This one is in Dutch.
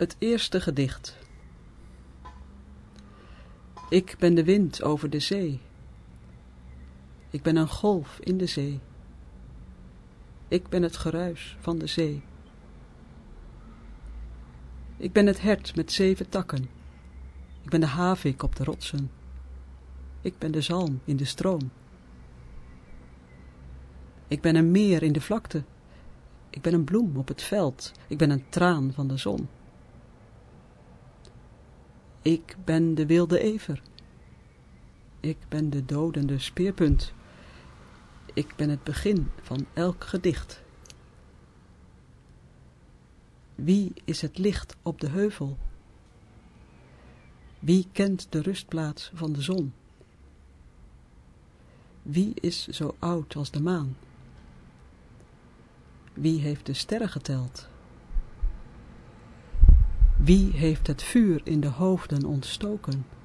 Het eerste gedicht. Ik ben de wind over de zee. Ik ben een golf in de zee. Ik ben het geruis van de zee. Ik ben het hert met 7 takken. Ik ben de havik op de rotsen. Ik ben de zalm in de stroom. Ik ben een meer in de vlakte. Ik ben een bloem op het veld. Ik ben een traan van de zon. Ik ben de wilde ever. Ik ben de dodende speerpunt. Ik ben het begin van elk gedicht. Wie is het licht op de heuvel? Wie kent de rustplaats van de zon? Wie is zo oud als de maan? Wie heeft de sterren geteld? Wie heeft het vuur in de hoofden ontstoken?